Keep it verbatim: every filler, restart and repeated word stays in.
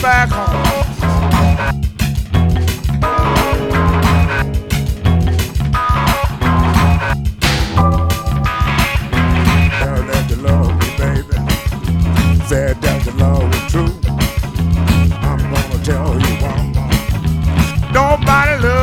back home. Tell that you love me, baby. Said that your love was true. I'm gonna tell you one more. Nobody loves